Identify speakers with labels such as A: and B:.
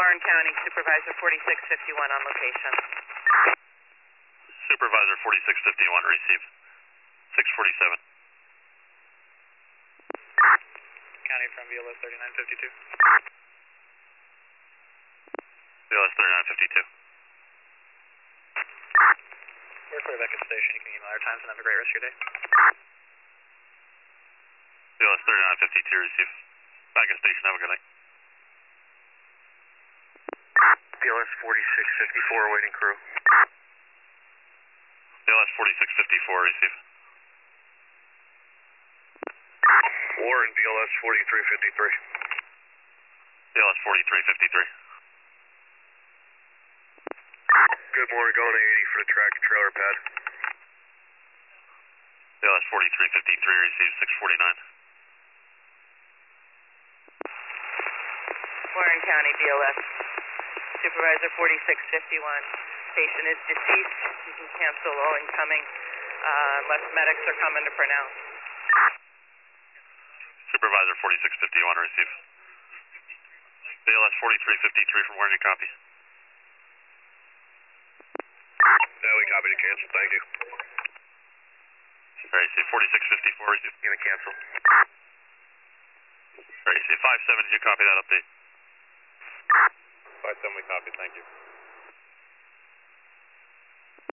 A: Warren County, Supervisor 4651 on location.
B: Supervisor 4651, receive. 647.
C: County from VLS 3952.
B: VLS 3952.
C: We're clear back at station. You can email our times and have a great rest of your day.
B: VLS 3952, receive. Back at station, have a good night.
D: VLS 4654, waiting crew.
B: VLS 4654, receive.
D: Warren, VLS 4353.
B: VLS 4353.
D: Good morning, going to 80 for the tractor trailer pad.
B: VLS 4353, receive. 649.
A: Warren County, BLS, Supervisor 4651. Patient is deceased. You can cancel all incoming unless medics are coming to pronounce.
B: Supervisor 4651, receive. VLS 4353 from Warren, you copy.
D: Yeah, we copy to cancel, thank you.
B: Receive 4654, receive.
D: Gonna cancel.
B: Receive 57, did you copy that update?
D: 57, we copy, thank you.